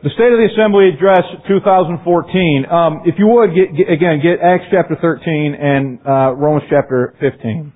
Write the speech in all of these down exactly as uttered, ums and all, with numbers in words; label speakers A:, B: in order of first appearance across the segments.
A: The State of the Assembly Address two thousand fourteen. Um, if you would, get, get, again, get Acts chapter thirteen and uh, Romans chapter fifteen.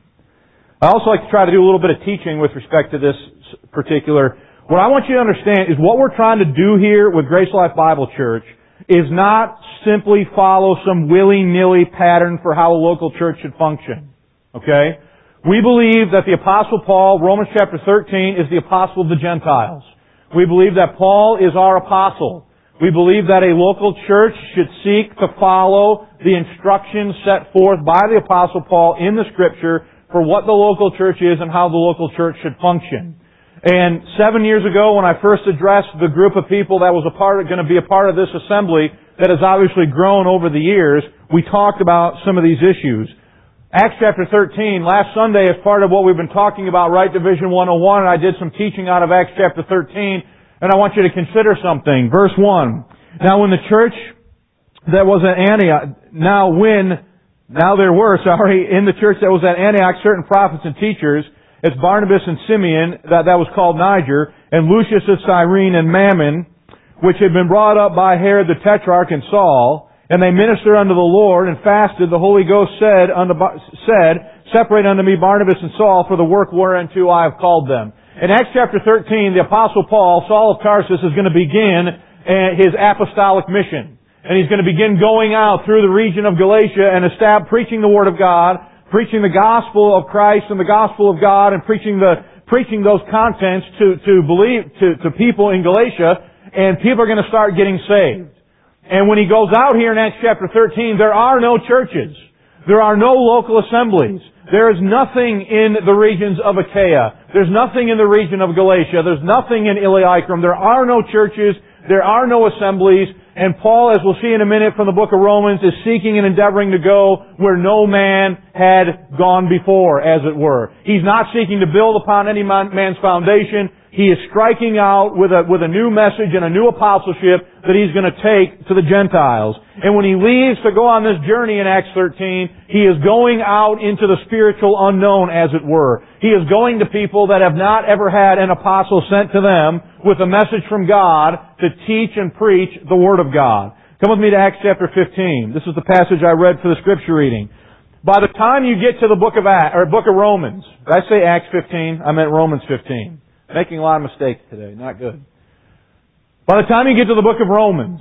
A: I also like to try to do a little bit of teaching with respect to this particular. What I want you to understand is what we're trying to do here with Grace Life Bible Church is not simply follow some willy-nilly pattern for how a local church should function. Okay? We believe that the Apostle Paul, Romans chapter thirteen, is the apostle of the Gentiles. We believe that Paul is our apostle. We believe that a local church should seek to follow the instructions set forth by the Apostle Paul in the Scripture for what the local church is and how the local church should function. And seven years ago, when I first addressed the group of people that was a part, going to be a part of this assembly that has obviously grown over the years, we talked about some of these issues. Acts chapter thirteen, last Sunday, as part of what we've been talking about, Right Division one oh one, I did some teaching out of Acts chapter thirteen, and I want you to consider something. Verse one. Now when the church that was at Antioch, now when, now there were, sorry, in the church that was at Antioch certain prophets and teachers, as Barnabas and Simeon, that, that was called Niger, and Lucius of Cyrene and Mammon, which had been brought up by Herod the Tetrarch and Saul, and they ministered unto the Lord and fasted. The Holy Ghost said, unto, said, Separate unto me Barnabas and Saul for the work whereunto I have called them. In Acts chapter thirteen, the Apostle Paul, Saul of Tarsus, is going to begin his apostolic mission. And he's going to begin going out through the region of Galatia and establish, preaching the Word of God, preaching the gospel of Christ and the gospel of God, and preaching the preaching those contents to, to believe to, to people in Galatia, and people are going to start getting saved. And when he goes out here in Acts chapter thirteen, there are no churches. There are no local assemblies. There is nothing in the regions of Achaia. There's nothing in the region of Galatia. There's nothing in Illyricum. There are no churches. There are no assemblies. And Paul, as we'll see in a minute from the book of Romans, is seeking and endeavoring to go where no man had gone before, as it were. He's not seeking to build upon any man's foundation. He is striking out with a, with a new message and a new apostleship that he's going to take to the Gentiles. And when he leaves to go on this journey in Acts thirteen, he is going out into the spiritual unknown, as it were. He is going to people that have not ever had an apostle sent to them with a message from God to teach and preach the Word of God. Come with me to Acts chapter fifteen. This is the passage I read for the scripture reading. By the time you get to the book of Acts, or book of Romans, did I say Acts fifteen? I meant Romans fifteen. Making a lot of mistakes today. Not good. By the time you get to the book of Romans,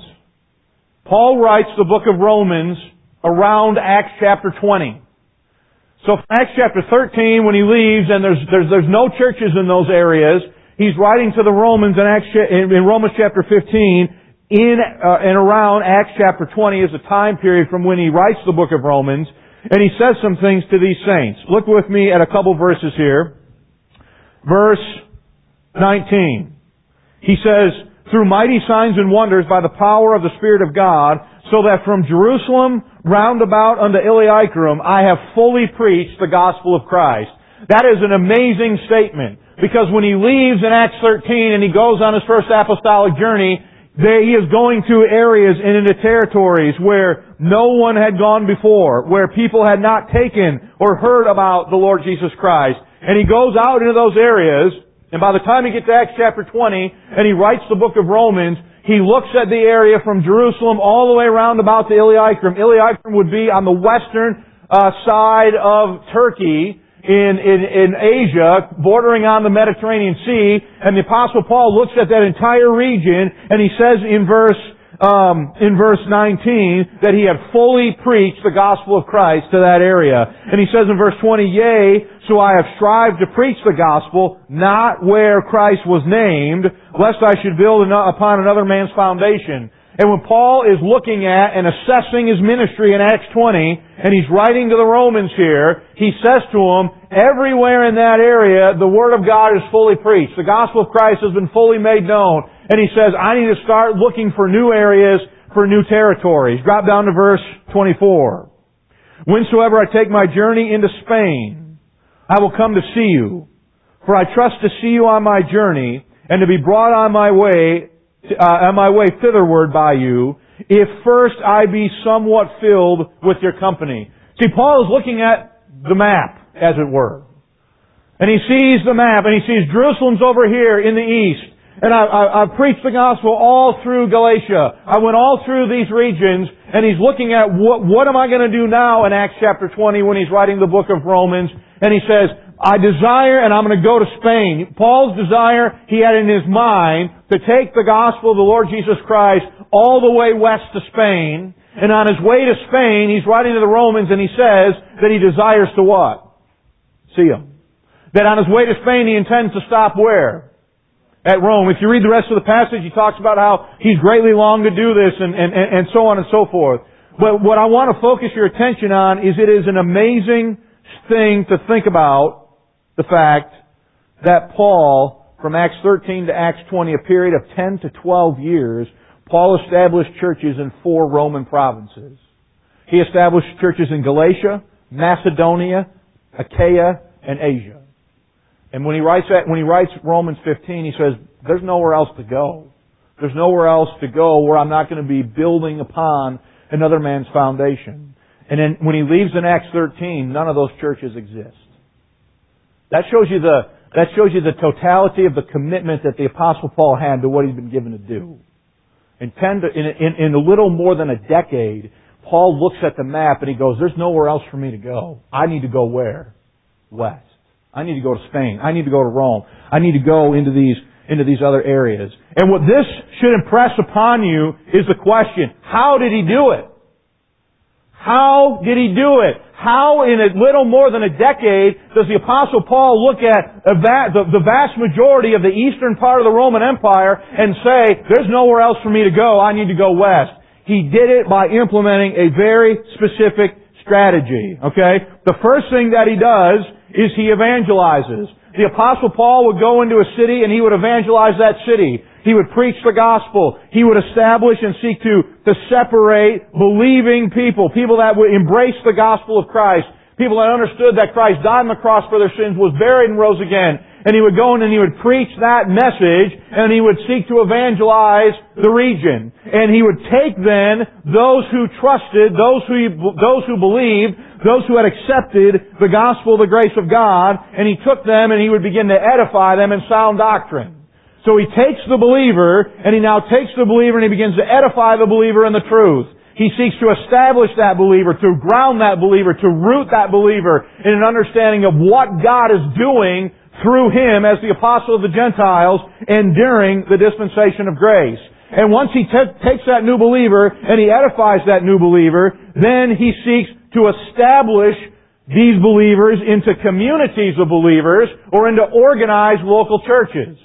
A: Paul writes the book of Romans around Acts chapter twenty. So from Acts chapter thirteen, when he leaves, and there's there's there's no churches in those areas, he's writing to the Romans in Acts in, in Romans chapter fifteen. In uh, and around Acts chapter twenty is the time period from when he writes the book of Romans, and he says some things to these saints. Look with me at a couple verses here. Verse nineteen. He says, through mighty signs and wonders by the power of the Spirit of God, so that from Jerusalem round about unto Illyricum I have fully preached the gospel of Christ. That is an amazing statement, because when he leaves in Acts thirteen and he goes on his first apostolic journey, there he is going to areas and into territories where no one had gone before, where people had not taken or heard about the Lord Jesus Christ. And he goes out into those areas, and by the time he gets to Acts chapter twenty, and he writes the book of Romans, he looks at the area from Jerusalem all the way around about to Illyricum. Illyricum would be on the western uh, side of Turkey, in, in, in Asia, bordering on the Mediterranean Sea, and the Apostle Paul looks at that entire region, and he says in verse Um, in verse nineteen, that he had fully preached the gospel of Christ to that area. And he says in verse twenty, Yea, so I have strived to preach the gospel, not where Christ was named, lest I should build upon another man's foundation. And when Paul is looking at and assessing his ministry in Acts twenty, and he's writing to the Romans here, he says to them, everywhere in that area, the Word of God is fully preached. The gospel of Christ has been fully made known. And he says, I need to start looking for new areas, for new territories. Drop down to verse twenty-four. Whensoever I take my journey into Spain, I will come to see you. For I trust to see you on my journey, and to be brought on my way, uh, on my way thitherward by you, if first I be somewhat filled with your company. See, Paul is looking at the map, as it were. And he sees the map, and he sees Jerusalem's over here in the east. And I, I, I've preached the gospel all through Galatia. I went all through these regions, and he's looking at what, what am I going to do now in Acts chapter twenty when he's writing the book of Romans. And he says, I desire, and I'm going to go to Spain. Paul's desire, he had in his mind to take the gospel of the Lord Jesus Christ all the way west to Spain. And on his way to Spain, he's writing to the Romans, and he says that he desires to what? See them. That on his way to Spain, he intends to stop where? At Rome. If you read the rest of the passage, he talks about how he's greatly longed to do this and, and, and so on and so forth. But what I want to focus your attention on is it is an amazing thing to think about the fact that Paul, from Acts thirteen to Acts twenty, a period of ten to twelve years, Paul established churches in four Roman provinces. He established churches in Galatia, Macedonia, Achaia, and Asia. And when he writes that, when he writes Romans fifteen, he says, there's nowhere else to go. There's nowhere else to go where I'm not going to be building upon another man's foundation. And then when he leaves in Acts thirteen, none of those churches exist. That shows you the, that shows you the totality of the commitment that the Apostle Paul had to what he'd been given to do. In ten to, in, in, in a little more than a decade, Paul looks at the map and he goes, there's nowhere else for me to go. I need to go where? West. I need to go to Spain. I need to go to Rome. I need to go into these, into these other areas. And what this should impress upon you is the question, how did he do it? How did he do it? How in a little more than a decade does the Apostle Paul look at a va- the, the vast majority of the eastern part of the Roman Empire and say, there's nowhere else for me to go, I need to go west? He did it by implementing a very specific strategy. Okay? The first thing that he does is he evangelizes. The Apostle Paul would go into a city and he would evangelize that city. He would preach the gospel. He would establish and seek to, to separate believing people, people that would embrace the gospel of Christ, people that understood that Christ died on the cross for their sins, was buried and rose again. And he would go in and he would preach that message, and he would seek to evangelize the region. And he would take then those who trusted, those who, those who believed, those who had accepted the gospel, the grace of God, and he took them and he would begin to edify them in sound doctrine. So he takes the believer, and he now takes the believer and he begins to edify the believer in the truth. He seeks to establish that believer, to ground that believer, to root that believer in an understanding of what God is doing through him as the apostle of the Gentiles and during the dispensation of grace. And once he t- takes that new believer and he edifies that new believer, then he seeks to establish these believers into communities of believers or into organized local churches.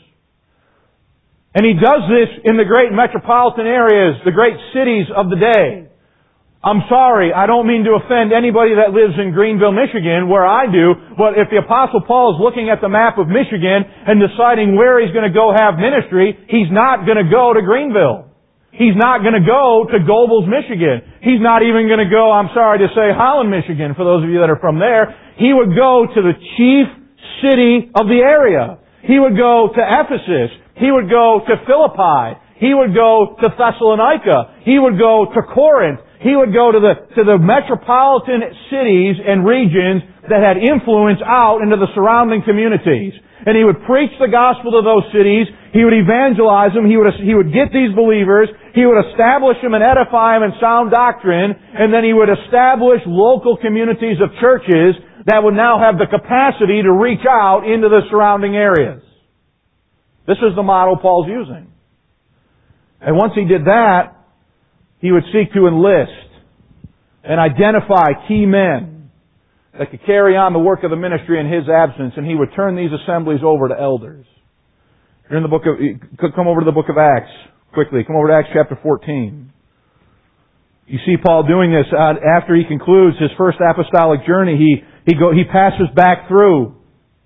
A: And he does this in the great metropolitan areas, the great cities of the day. I'm sorry, I don't mean to offend anybody that lives in Greenville, Michigan, where I do, but if the Apostle Paul is looking at the map of Michigan and deciding where he's going to go have ministry, he's not going to go to Greenville. He's not going to go to Gobles, Michigan. He's not even going to go, I'm sorry to say, Holland, Michigan, for those of you that are from there. He would go to the chief city of the area. He would go to Ephesus. He would go to Philippi. He would go to Thessalonica. He would go to Corinth. He would go to the, to the metropolitan cities and regions that had influence out into the surrounding communities. And he would preach the gospel to those cities. He would evangelize them. He would, he would get these believers. He would establish them and edify them in sound doctrine. And then he would establish local communities of churches that would now have the capacity to reach out into the surrounding areas. This is the model Paul's using. And once he did that, he would seek to enlist and identify key men that could carry on the work of the ministry in his absence, and he would turn these assemblies over to elders. You're in the book of, come over to the book of Acts quickly. Come over to Acts chapter fourteen. You see Paul doing this uh, after he concludes his first apostolic journey. He he go he passes back through.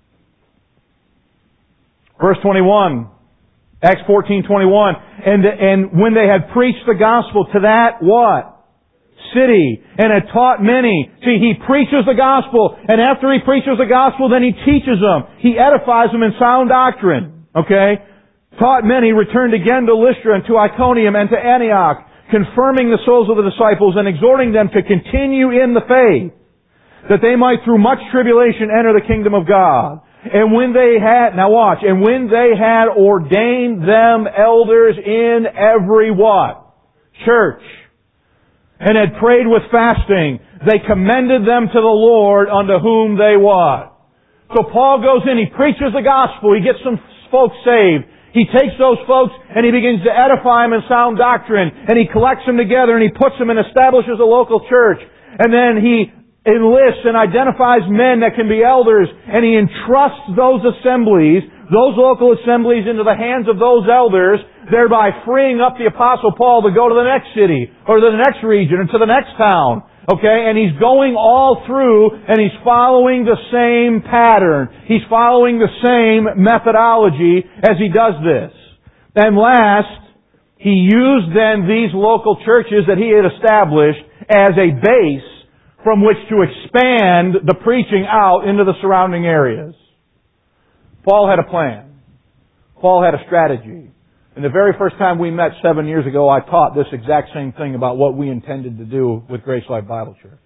A: Verse twenty-one. Acts fourteen twenty-one. And, and when they had preached the gospel to that, what? City. And had taught many. See, he preaches the gospel. And after he preaches the gospel, then he teaches them. He edifies them in sound doctrine. Okay? Taught many, returned again to Lystra and to Iconium and to Antioch, confirming the souls of the disciples and exhorting them to continue in the faith, that they might through much tribulation enter the kingdom of God. And when they had, now watch, and when they had ordained them elders in every what? Church. And had prayed with fasting, they commended them to the Lord unto whom they what? So Paul goes in, he preaches the gospel, he gets some folks saved. He takes those folks and he begins to edify them in sound doctrine. And he collects them together and he puts them and establishes a local church. And then he enlists and identifies men that can be elders, and he entrusts those assemblies, those local assemblies, into the hands of those elders, thereby freeing up the Apostle Paul to go to the next city, or to the next region, or to the next town. Okay? And he's going all through, and he's following the same pattern. He's following the same methodology as he does this. And last, he used then these local churches that he had established as a base from which to expand the preaching out into the surrounding areas. Paul had a plan. Paul had a strategy. And the very first time we met seven years ago, I taught this exact same thing about what we intended to do with Grace Life Bible Church.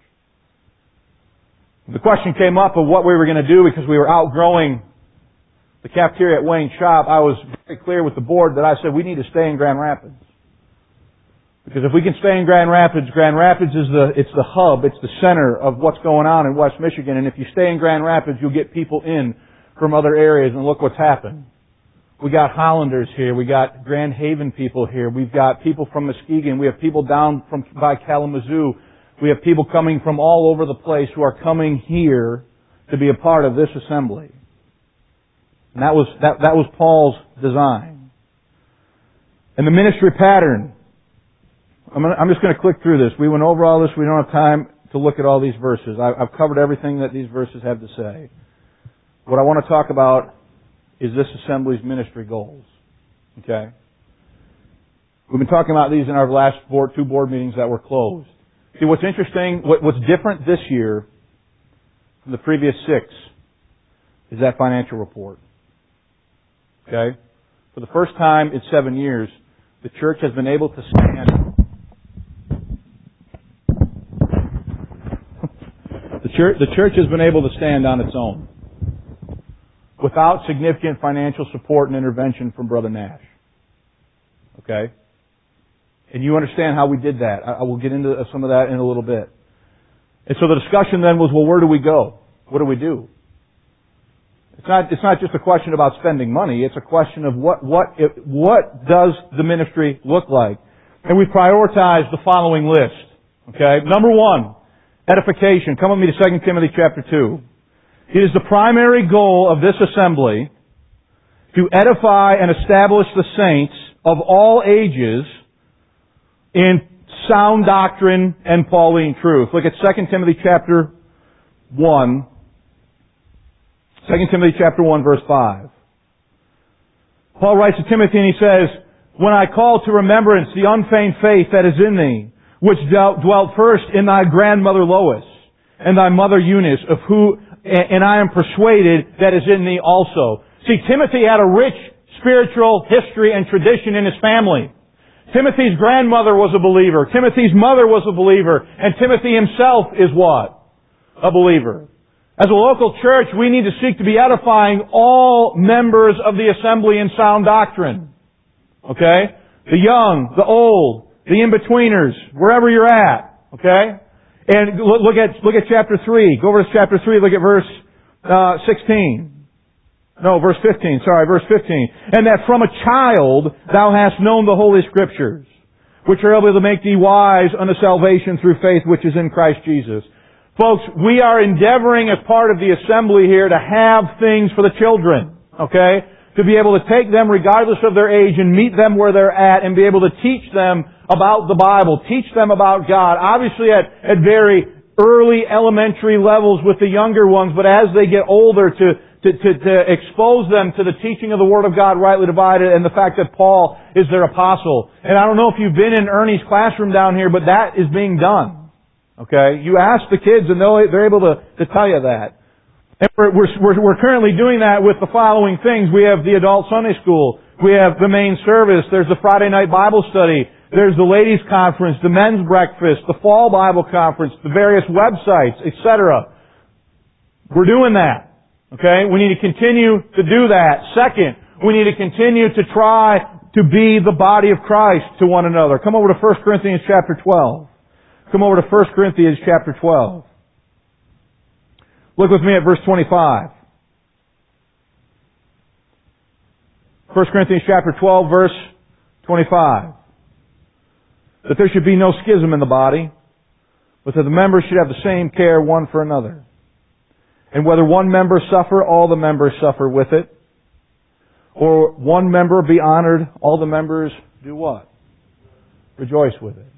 A: The question came up of what we were going to do because we were outgrowing the cafeteria at Wayne Shop. I was very clear with the board that I said we need to stay in Grand Rapids. Because if we can stay in Grand Rapids, Grand Rapids is the, it's the hub, it's the center of what's going on in West Michigan. And if you stay in Grand Rapids, you'll get people in from other areas. And look what's happened. We got Hollanders here. We got Grand Haven people here. We've got people from Muskegon. We have people down from by Kalamazoo. We have people coming from all over the place who are coming here to be a part of this assembly. And that was, that, that was Paul's design. And the ministry pattern. I'm, gonna, I'm just going to click through this. We went over all this. We don't have time to look at all these verses. I, I've covered everything that these verses have to say. What I want to talk about is this assembly's ministry goals. Okay? We've been talking about these in our last board, two board meetings that were closed. See, what's interesting, what, what's different this year from the previous six is that financial report. Okay? For the first time in seven years, the church has been able to stand... the, church, the church has been able to stand on its own without significant financial support and intervention from Brother Nash. Okay? And you understand how we did that. I will get into some of that in a little bit. And so the discussion then was, well, where do we go? What do we do? It's not, it's not just a question about spending money. It's a question of what, what, it, what does the ministry look like? And we prioritized the following list. Okay? Number one, edification. Come with me to Second Timothy chapter two. It is the primary goal of this assembly to edify and establish the saints of all ages in sound doctrine and Pauline truth. Look at Second Timothy chapter one. Second Timothy chapter one, verse five. Paul writes to Timothy and he says, "When I call to remembrance the unfeigned faith that is in thee, which dwelt first in thy grandmother Lois and thy mother Eunice, of who and I am persuaded that is in thee also." See, Timothy had a rich spiritual history and tradition in his family. Timothy's grandmother was a believer. Timothy's mother was a believer. And Timothy himself is what? A believer. As a local church, we need to seek to be edifying all members of the assembly in sound doctrine. Okay? The young, the old, the in-betweeners, wherever you're at. Okay? And look at, look at chapter three. Go over to chapter three, look at verse, uh, sixteen. No, verse fifteen, sorry, verse fifteen. "And that from a child thou hast known the Holy Scriptures, which are able to make thee wise unto salvation through faith which is in Christ Jesus." Folks, we are endeavoring as part of the assembly here to have things for the children. Okay? To be able to take them regardless of their age and meet them where they're at and be able to teach them about the Bible, teach them about God, obviously at, at very early elementary levels with the younger ones, but as they get older to, to, to, to expose them to the teaching of the Word of God rightly divided and the fact that Paul is their apostle. And I don't know if you've been in Ernie's classroom down here, but that is being done. Okay? You ask the kids and they'll, they're able to, to tell you that. And we're, we're, we're currently doing that with the following things. We have the adult Sunday school. We have the main service. There's the Friday night Bible study. There's the ladies' conference, the men's breakfast, the fall Bible conference, the various websites, et cetera. We're doing that. Okay? We need to continue to do that. Second, we need to continue to try to be the body of Christ to one another. Come over to First Corinthians chapter twelve. Come over to First Corinthians chapter twelve. Look with me at verse twenty-five. First Corinthians chapter twelve, verse twenty-five. That there should be no schism in the body, but that the members should have the same care one for another. And whether one member suffer, all the members suffer with it. Or one member be honored, all the members do what? Rejoice with it.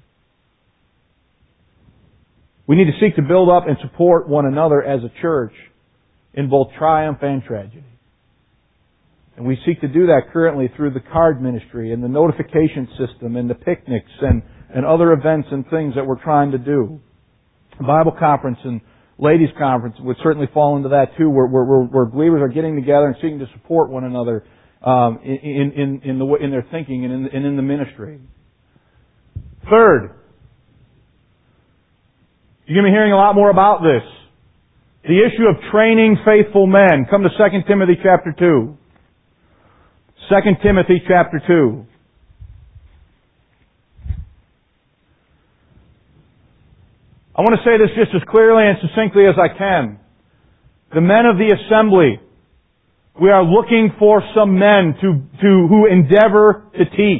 A: We need to seek to build up and support one another as a church in both triumph and tragedy. And we seek to do that currently through the card ministry and the notification system and the picnics and, and other events and things that we're trying to do. The Bible conference and ladies conference would certainly fall into that too, where, where, where believers are getting together and seeking to support one another um, in, in, in, the, in their thinking and in, and in the ministry. Third, you're going to be hearing a lot more about this. The issue of training faithful men. Come to Second Timothy chapter two. Second Timothy chapter two. I want to say this just as clearly and succinctly as I can. The men of the assembly, we are looking for some men to, to who endeavor to teach,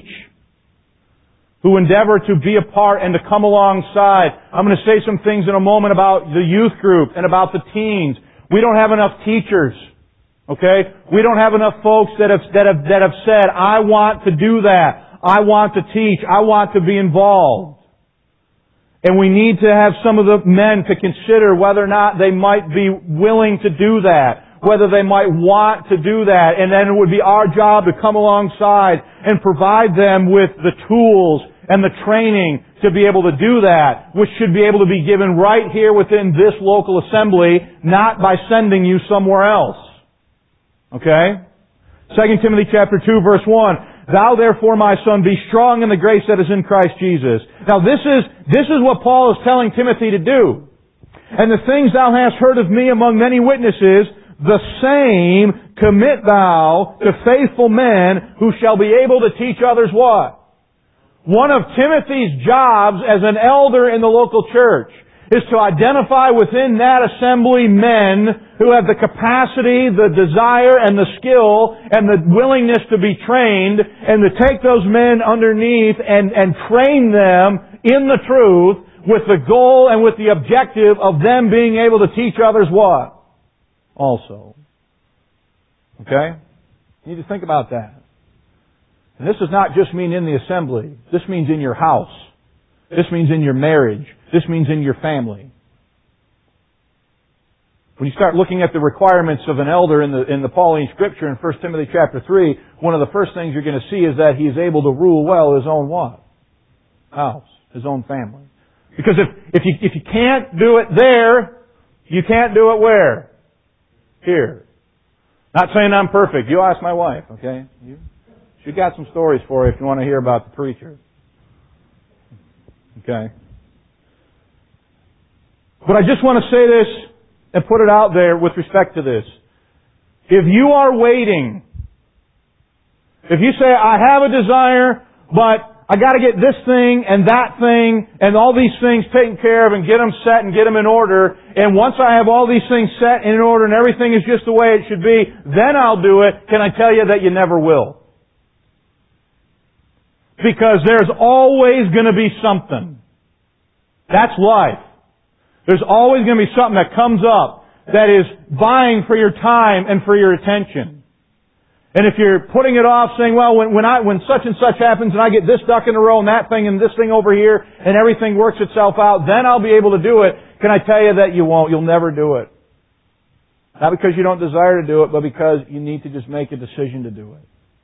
A: who endeavor to be a part and to come alongside. I'm going to say some things in a moment about the youth group and about the teens. We don't have enough teachers. Okay? We don't have enough folks that have, that have, that have said, I want to do that. I want to teach. I want to be involved. And we need to have some of the men to consider whether or not they might be willing to do that, whether they might want to do that. And then it would be our job to come alongside and provide them with the tools and the training to be able to do that, which should be able to be given right here within this local assembly, not by sending you somewhere else. Okay? Second Timothy chapter two, verse one. Thou therefore, my son, be strong in the grace that is in Christ Jesus. Now this is, this is what Paul is telling Timothy to do. And the things thou hast heard of me among many witnesses, the same commit thou to faithful men who shall be able to teach others what? One of Timothy's jobs as an elder in the local church is to identify within that assembly men who have the capacity, the desire, and the skill, and the willingness to be trained, and to take those men underneath and, and train them in the truth with the goal and with the objective of them being able to teach others what? Also. Okay? You need to think about that. And this does not just mean in the assembly. This means in your house. This means in your marriage. This means in your family. When you start looking at the requirements of an elder in the, in the Pauline Scripture in First Timothy chapter three, one of the first things you're going to see is that he is able to rule well his own what? House. His own family. Because if, if you, if you can't do it there, you can't do it where? Here. Not saying I'm perfect. You ask my wife, okay? You, she got some stories for you if you want to hear about the preacher. Okay? But I just want to say this and put it out there with respect to this. If you are waiting, if you say, I have a desire, but I got to get this thing and that thing and all these things taken care of and get them set and get them in order, and once I have all these things set and in order and everything is just the way it should be, then I'll do it, can I tell you that you never will? Because there's always going to be something. That's life. There's always going to be something that comes up that is vying for your time and for your attention. And if you're putting it off saying, well, when, when I, when such and such happens and I get this duck in a row and that thing and this thing over here and everything works itself out, then I'll be able to do it. Can I tell you that you won't? You'll never do it. Not because you don't desire to do it, but because you need to just make a decision to do it.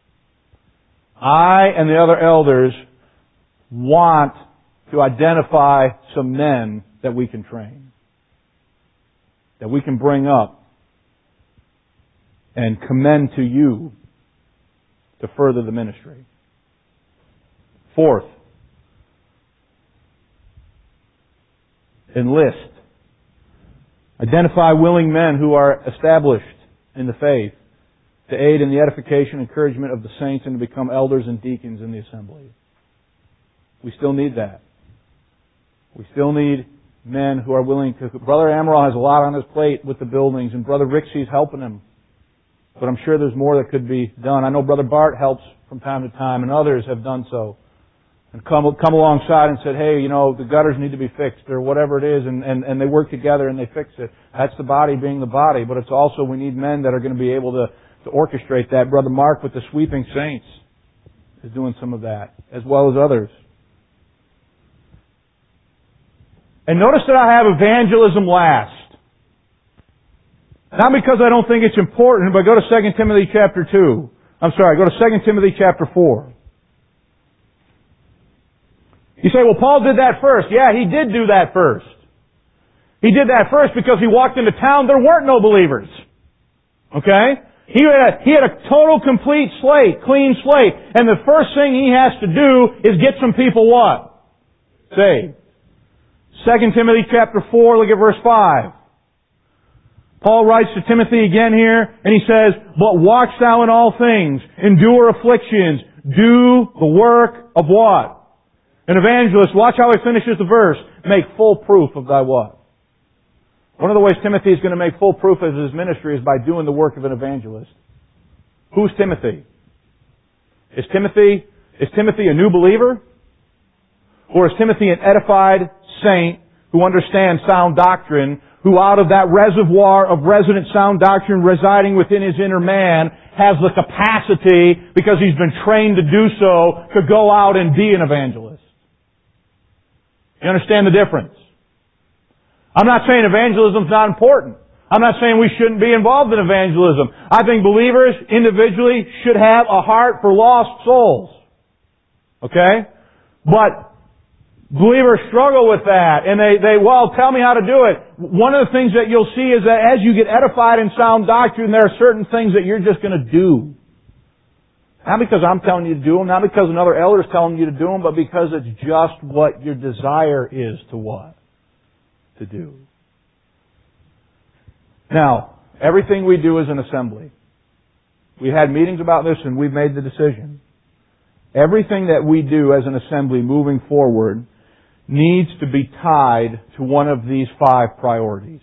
A: I and the other elders want to identify some men that we can train, that we can bring up and commend to you to further the ministry. Fourth, enlist. Identify willing men who are established in the faith to aid in the edification and encouragement of the saints and to become elders and deacons in the assembly. We still need that. We still need men who are willing to... Brother Amaral has a lot on his plate with the buildings, and Brother Rixey's helping him. But I'm sure there's more that could be done. I know Brother Bart helps from time to time, and others have done so. And come come alongside and said, hey, you know, the gutters need to be fixed, or whatever it is, and, and, and they work together and they fix it. That's the body being the body, but it's also we need men that are going to be able to, to orchestrate that. Brother Mark with the Sweeping Saints is doing some of that, as well as others. And notice that I have evangelism last. Not because I don't think it's important, but go to Second Timothy chapter two. I'm sorry, go to Second Timothy chapter four. You say, well, Paul did that first. Yeah, he did do that first. He did that first because he walked into town, there weren't no believers. Okay? He had a, he had a total, complete slate, clean slate. And the first thing he has to do is get some people what? Saved. Second Timothy chapter four, look at verse five. Paul writes to Timothy again here, and he says, but watch thou in all things, endure afflictions, do the work of what? An evangelist. Watch how he finishes the verse. Make full proof of thy what? One of the ways Timothy is going to make full proof of his ministry is by doing the work of an evangelist. Who's Timothy? Is Timothy, is Timothy a new believer? Or is Timothy an edified saint who understands sound doctrine, who out of that reservoir of resident sound doctrine residing within his inner man has the capacity, because he's been trained to do so, to go out and be an evangelist? You understand the difference? I'm not saying evangelism is not important. I'm not saying we shouldn't be involved in evangelism. I think believers individually should have a heart for lost souls. Okay? But believers struggle with that, and they, they, well, tell me how to do it. One of the things that you'll see is that as you get edified in sound doctrine, there are certain things that you're just going to do. Not because I'm telling you to do them, not because another elder is telling you to do them, but because it's just what your desire is to what? To do. Now, everything we do is an assembly. We had meetings about this and we've made the decision. Everything that we do as an assembly moving forward needs to be tied to one of these five priorities.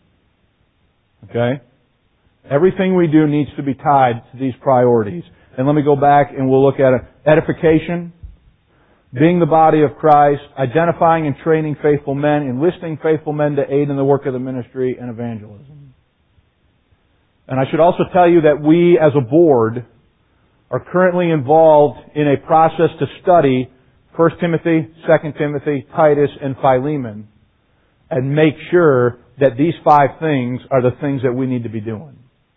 A: Okay? Everything we do needs to be tied to these priorities. And let me go back and we'll look at it. Edification, being the body of Christ, identifying and training faithful men, enlisting faithful men to aid in the work of the ministry, and evangelism. And I should also tell you that we as a board are currently involved in a process to study First Timothy, Second Timothy, Titus, and Philemon, and make sure that these five things are the things that we need to be doing.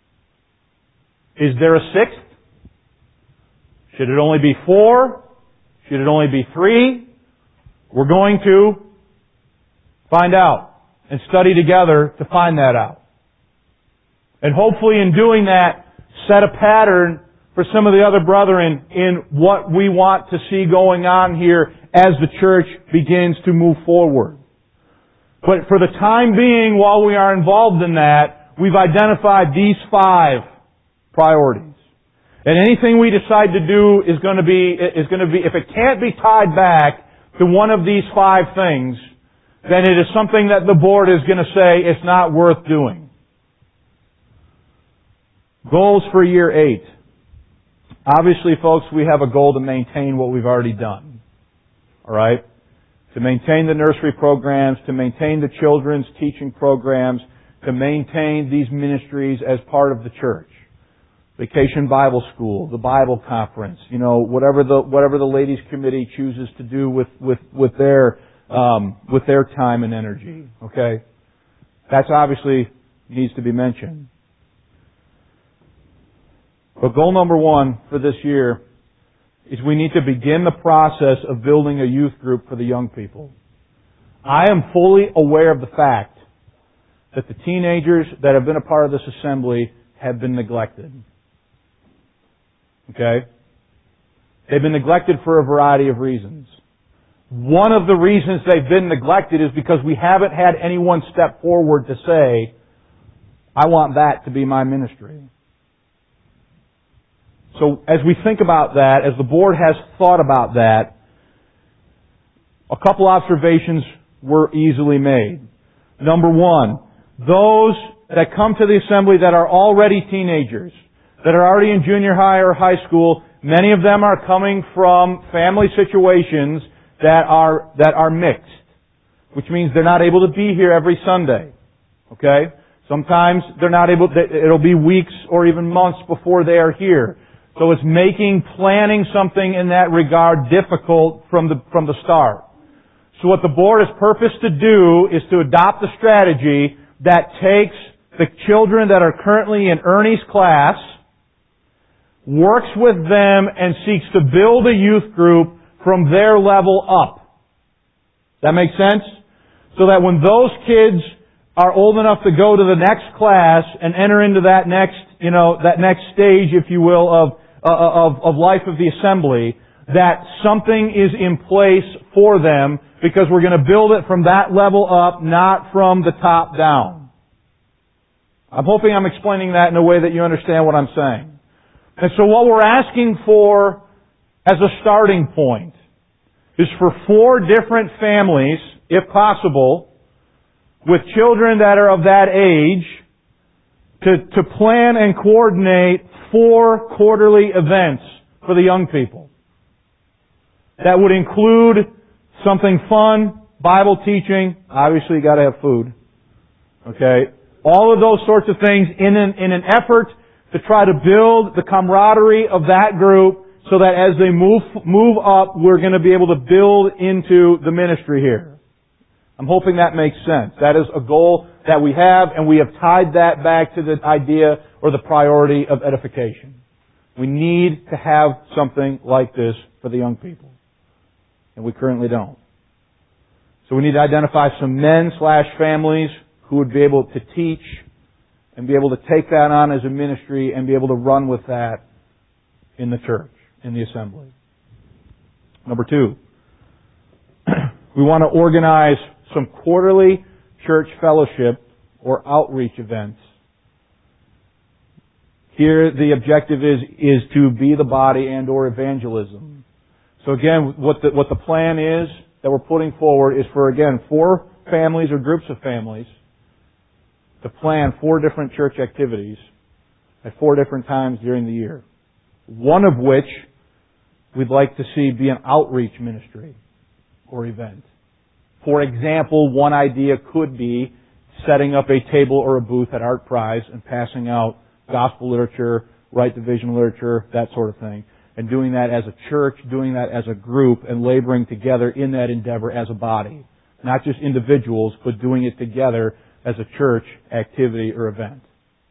A: Is there a sixth? Should it only be four? Should it only be three? We're going to find out and study together to find that out. And hopefully in doing that, set a pattern for some of the other brethren in what we want to see going on here as the church begins to move forward. But for the time being, while we are involved in that, we've identified these five priorities. And anything we decide to do is going to be, is going to be, if it can't be tied back to one of these five things, then it is something that the board is going to say it's not worth doing. Goals for year eight. Obviously, folks, we have a goal to maintain what we've already done. Alright? To maintain the nursery programs, to maintain the children's teaching programs, to maintain these ministries as part of the church. Vacation Bible School, the Bible Conference, you know, whatever the whatever the ladies' committee chooses to do with with with their um, with their time and energy. Okay, that's obviously needs to be mentioned. But goal number one for this year is we need to begin the process of building a youth group for the young people. I am fully aware of the fact that the teenagers that have been a part of this assembly have been neglected. Okay? They've been neglected for a variety of reasons. One of the reasons they've been neglected is because we haven't had anyone step forward to say, I want that to be my ministry. So as we think about that, as the board has thought about that, a couple observations were easily made. Number one, those that come to the assembly that are already teenagers, that are already in junior high or high school, many of them are coming from family situations that are, that are mixed, which means they're not able to be here every Sunday. Okay? Sometimes they're not able, it'll be weeks or even months before they are here. So it's making planning something in that regard difficult from the, from the start. So what the board has purposed to do is to adopt a strategy that takes the children that are currently in Ernie's class, works with them, and seeks to build a youth group from their level up. That make sense? So that when those kids are old enough to go to the next class and enter into that next, you know, that next stage, if you will, of uh, of, of life of the assembly, that something is in place for them, because we're going to build it from that level up, not from the top down. I'm hoping I'm explaining that in a way that you understand what I'm saying. And so what we're asking for as a starting point is for four different families, if possible, with children that are of that age, to, to plan and coordinate four quarterly events for the young people. That would include something fun, Bible teaching, obviously you gotta have food. Okay? All of those sorts of things in an, in an effort to try to build the camaraderie of that group so that as they move, move up, we're going to be able to build into the ministry here. I'm hoping that makes sense. That is a goal that we have, and we have tied that back to the idea or the priority of edification. We need to have something like this for the young people. And we currently don't. So we need to identify some men slash families who would be able to teach and be able to take that on as a ministry and be able to run with that in the church, in the assembly. Number two, we want to organize some quarterly church fellowship or outreach events. Here the objective is, is to be the body and or evangelism. So again, what the, what the plan is that we're putting forward is for, again, four families or groups of families to plan four different church activities at four different times during the year. One of which we'd like to see be an outreach ministry or event. For example, one idea could be setting up a table or a booth at Art Prize and passing out gospel literature, right division literature, that sort of thing. And doing that as a church, doing that as a group, and laboring together in that endeavor as a body. Not just individuals, but doing it together as a church activity or event.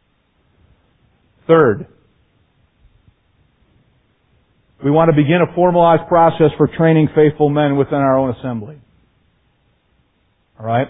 A: Third, we want to begin a formalized process for training faithful men within our own assembly. All right?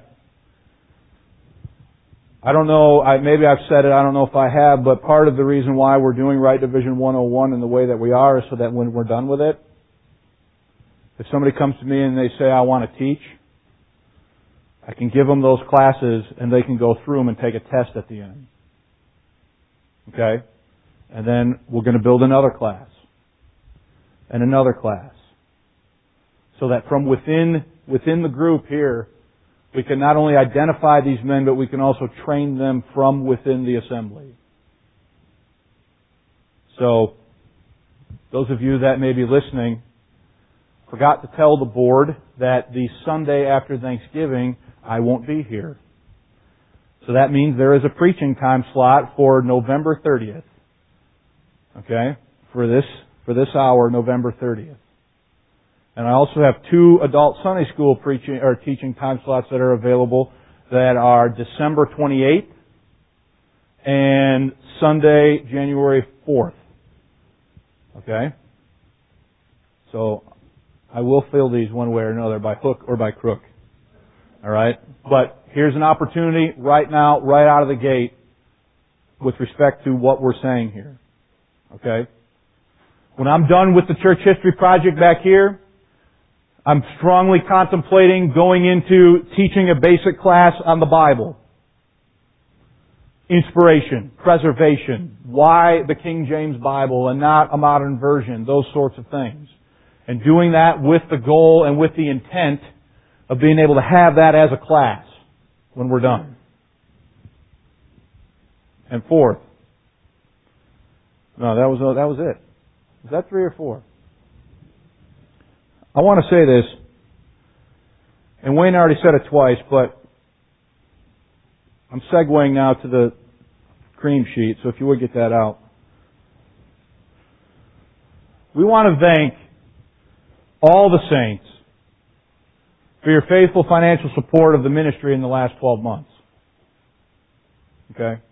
A: I don't know, I, maybe I've said it, I don't know if I have, but part of the reason why we're doing Right Division one oh one in the way that we are is so that when we're done with it, if somebody comes to me and they say, I want to teach, I can give them those classes and they can go through them and take a test at the end. Okay? And then we're going to build another class. And another class. So that from within, within the group here, we can not only identify these men, but we can also train them from within the assembly. So, those of you that may be listening, forgot to tell the board that the Sunday after Thanksgiving, I won't be here. So that means there is a preaching time slot for November thirtieth. Okay? For this, for this hour, November thirtieth. And I also have two adult Sunday school preaching or teaching time slots that are available that are December twenty-eighth and Sunday, January fourth. Okay? So, I will fill these one way or another, by hook or by crook. Alright? But here's an opportunity right now, right out of the gate, with respect to what we're saying here. Okay? When I'm done with the church history project back here, I'm strongly contemplating going into teaching a basic class on the Bible. inspiration, preservation, why the King James Bible and not a modern version, those sorts of things. And doing that with the goal and with the intent of being able to have that as a class when we're done. And fourth, no, that was that was it. Was that three or four? I want to say this, and Wayne already said it twice, but I'm segueing now to the cream sheet, so if you would get that out. We want to thank all the saints for your faithful financial support of the ministry in the last twelve months. Okay?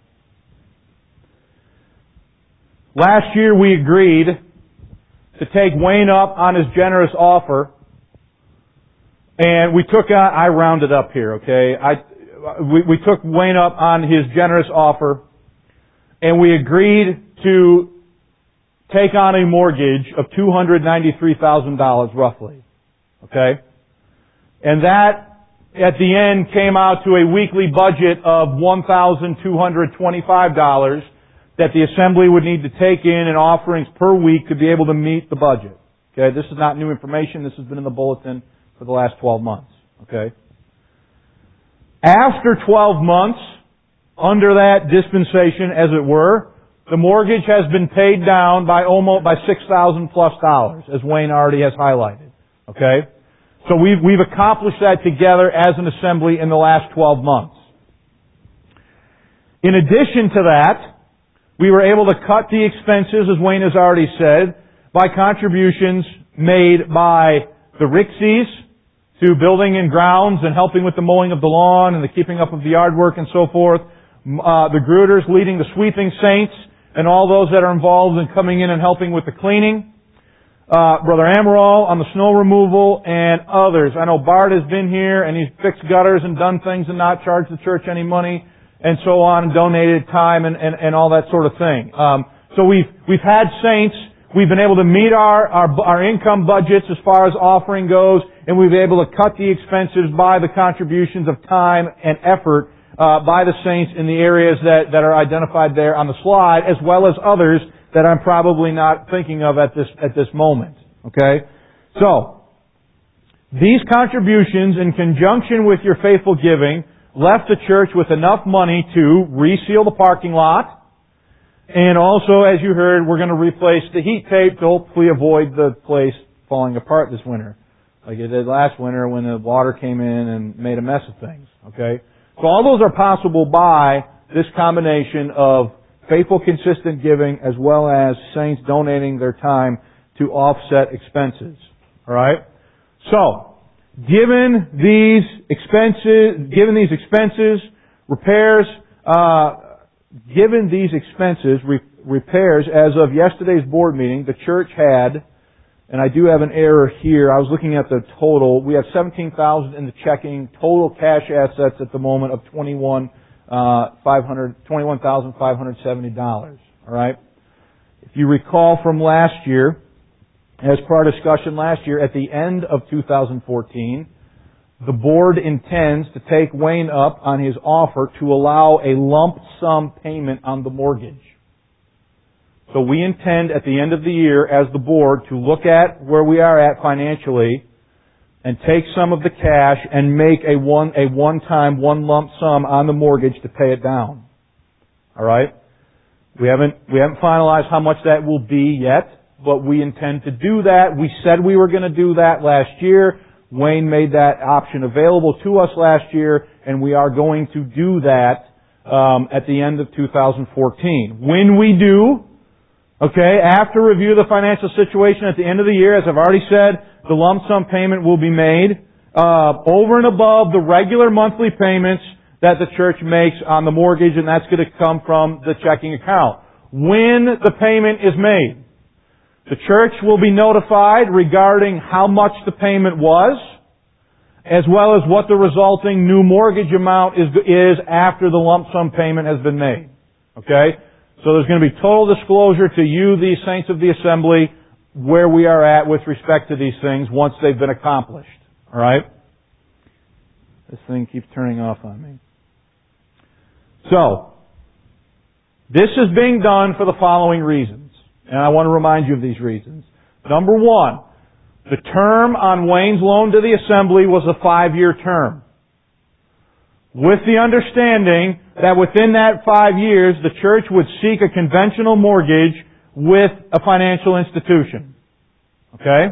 A: Last year we agreed to take Wayne up on his generous offer, and we took on, I rounded up here, okay? I, we, we took Wayne up on his generous offer, and we agreed to take on a mortgage of two hundred ninety-three thousand dollars roughly. Okay? And that, at the end, came out to a weekly budget of one thousand two hundred twenty-five dollars that the assembly would need to take in in offerings per week to be able to meet the budget. Okay? This is not new information. This has been in the bulletin for the last twelve months. Okay? After twelve months, under that dispensation, as it were, the mortgage has been paid down by almost by six thousand plus dollars, as Wayne already has highlighted. Okay? So we've, we've accomplished that together as an assembly in the last twelve months. In addition to that, we were able to cut the expenses, as Wayne has already said, by contributions made by the Rixies to building and grounds and helping with the mowing of the lawn and the keeping up of the yard work and so forth. Uh, the Gruters leading the sweeping saints and all those that are involved in coming in and helping with the cleaning. Uh, Brother Amaral on the snow removal and others. I know Bart has been here and he's fixed gutters and done things and not charged the church any money and so on, and donated time and, and, and all that sort of thing. Um, so we've we've had saints. We've been able to meet our, our our income budgets as far as offering goes, and we've been able to cut the expenses by the contributions of time and effort uh, by the saints in the areas that, that are identified there on the slide, as well as others that I'm probably not thinking of at this at this moment. Okay? So, these contributions in conjunction with your faithful giving left the church with enough money to reseal the parking lot, and also, as you heard, we're going to replace the heat tape to hopefully avoid the place falling apart this winter, like it did last winter when the water came in and made a mess of things. Okay? So all those are possible by this combination of faithful, consistent giving, as well as saints donating their time to offset expenses. All right? So, given these expenses, given these expenses, repairs, uh, given these expenses, re- repairs, as of yesterday's board meeting, the church had, and I do have an error here, I was looking at the total, we have seventeen thousand in the checking, total cash assets at the moment of twenty-one thousand five hundred seventy dollars. All right? If you recall from last year, as per our discussion last year, at the end of two thousand fourteen, the board intends to take Wayne up on his offer to allow a lump sum payment on the mortgage. So we intend at the end of the year as the board to look at where we are at financially and take some of the cash and make a one, a one-time, one lump sum on the mortgage to pay it down. All right? We haven't, we haven't finalized how much that will be yet, but we intend to do that. We said we were going to do that last year. Wayne made that option available to us last year, and we are going to do that um, at the end of two thousand fourteen. When we do, okay, after review of the financial situation at the end of the year, as I've already said, the lump sum payment will be made uh, over and above the regular monthly payments that the church makes on the mortgage, and that's going to come from the checking account. When the payment is made, the church will be notified regarding how much the payment was, as well as what the resulting new mortgage amount is, is after the lump sum payment has been made. Okay? So there's going to be total disclosure to you, these saints of the assembly, where we are at with respect to these things once they've been accomplished. Alright? This thing keeps turning off on me. So, This is being done for the following reasons, and I want to remind you of these reasons. Number one, the term on Wayne's loan to the assembly was a five-year term, with the understanding that within that five years, the church would seek a conventional mortgage with a financial institution. Okay?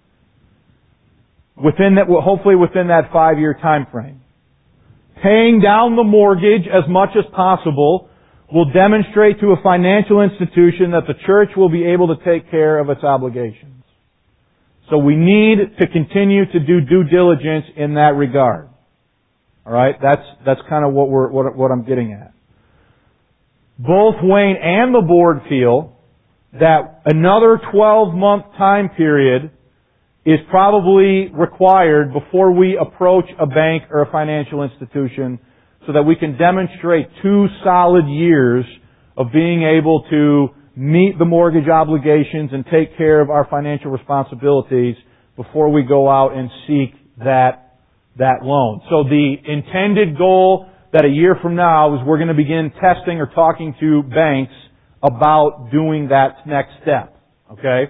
A: Within that, hopefully within that five-year time frame. Paying down the mortgage as much as possible will demonstrate to a financial institution that the church will be able to take care of its obligations. So we need to continue to do due diligence in that regard. All right? That's that's kind of what we're what, what I'm getting at. Both Wayne and the board feel that another twelve-month time period is probably required before we approach a bank or a financial institution so that we can demonstrate two solid years of being able to meet the mortgage obligations and take care of our financial responsibilities before we go out and seek that that loan. So the intended goal that a year from now is we're going to begin testing or talking to banks about doing that next step. Okay?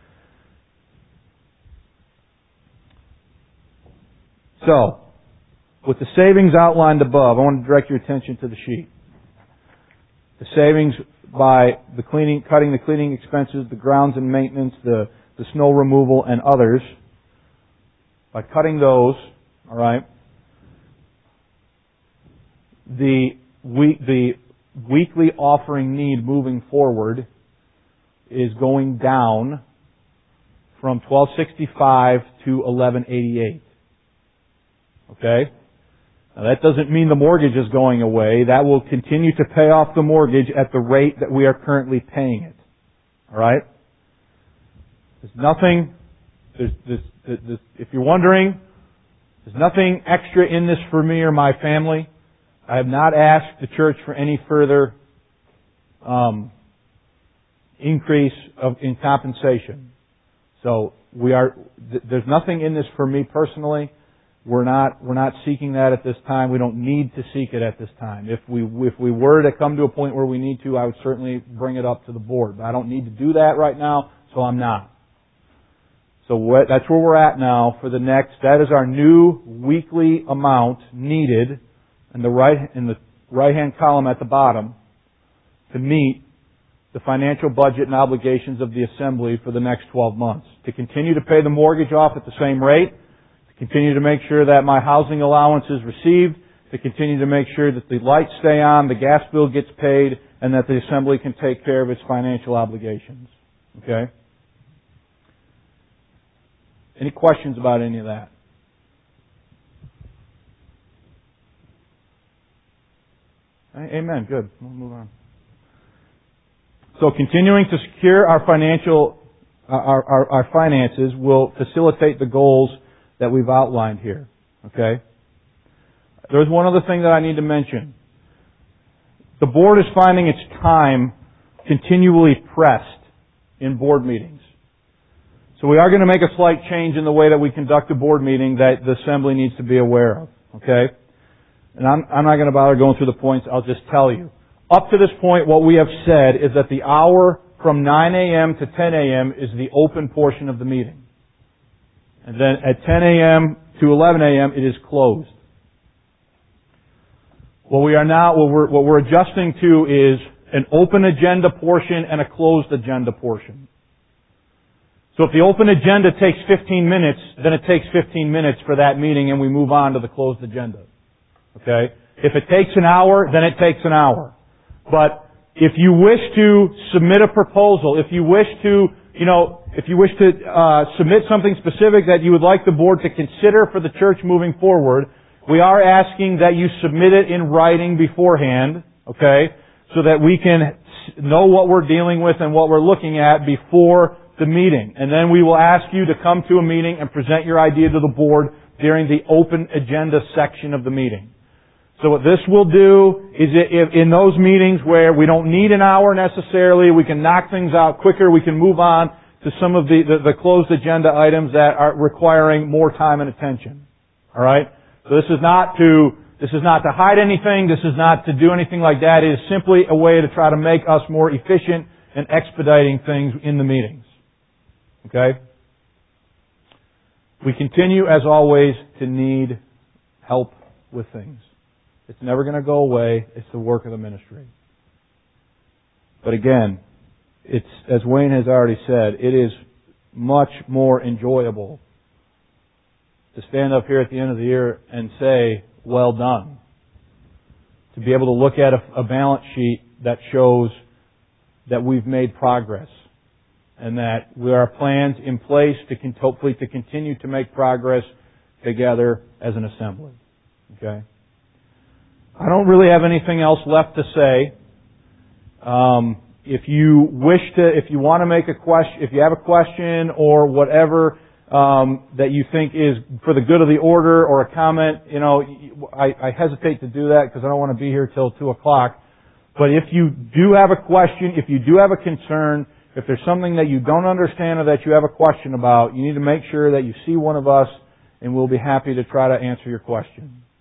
A: So, with the savings outlined above, I want to direct your attention to the sheet. The savings by the cleaning, cutting the cleaning expenses, the grounds and maintenance, the, the snow removal, and others. By cutting those, all right, the week, the weekly offering need moving forward is going down from twelve sixty-five to eleven eighty-eight. Okay? Now that doesn't mean the mortgage is going away. That will continue to pay off the mortgage at the rate that we are currently paying it. Alright? There's nothing, there's, there's, there's, if you're wondering, there's nothing extra in this for me or my family. I have not asked the church for any further um, increase of, in compensation. So we are, th- there's nothing in this for me personally. We're not, we're not seeking that at this time. We don't need to seek it at this time. If we, if we were to come to a point where we need to, I would certainly bring it up to the board. But I don't need to do that right now, so I'm not. So what, that's where we're at now for the next, that is our new weekly amount needed in the right, in the right-hand column at the bottom to meet the financial budget and obligations of the assembly for the next twelve months. To continue to pay the mortgage off at the same rate, continue to make sure that my housing allowance is received, to continue to make sure that the lights stay on, the gas bill gets paid, and that the assembly can take care of its financial obligations. Okay? Any questions about any of that? Amen. Good. We'll move on. So continuing to secure our financial, our, our, our finances will facilitate the goals that we've outlined here. Okay? There's one other thing that I need to mention. The board is finding its time continually pressed in board meetings. So we are going to make a slight change in the way that we conduct a board meeting that the assembly needs to be aware of. Okay? And I'm, I'm not going to bother going through the points. I'll just tell you. Up to this point, what we have said is that the hour from nine a.m. to ten a.m. is the open portion of the meeting. And then at ten a.m. to eleven a.m. it is closed. What we are now, what we're, what we're adjusting to is an open agenda portion and a closed agenda portion. So if the open agenda takes fifteen minutes, then it takes fifteen minutes for that meeting and we move on to the closed agenda. Okay? If it takes an hour, then it takes an hour. But if you wish to submit a proposal, if you wish to, you know, if you wish to uh, submit something specific that you would like the board to consider for the church moving forward, we are asking that you submit it in writing beforehand, okay, so that we can know what we're dealing with and what we're looking at before the meeting. And then we will ask you to come to a meeting and present your idea to the board during the open agenda section of the meeting. So what this will do is if in those meetings where we don't need an hour necessarily, we can knock things out quicker, we can move on to some of the, the, the closed agenda items that are requiring more time and attention. Alright? So this is not to, This is not to hide anything. This is not to do anything like that. It is simply a way to try to make us more efficient in expediting things in the meetings. Okay? We continue, as always, to need help with things. It's never going to go away. It's the work of the ministry. But again, it's, as Wayne has already said, it is much more enjoyable to stand up here at the end of the year and say, well done. To be able to look at a, a balance sheet that shows that we've made progress and that there are plans in place to con- hopefully to continue to make progress together as an assembly. Okay? I don't really have anything else left to say. Um, if you wish to, if you want to make a question, if you have a question or whatever um, that you think is for the good of the order or a comment, you know, I, I hesitate to do that because I don't want to be here till two o'clock. But if you do have a question, if you do have a concern, if there's something that you don't understand or that you have a question about, you need to make sure that you see one of us, and we'll be happy to try to answer your question.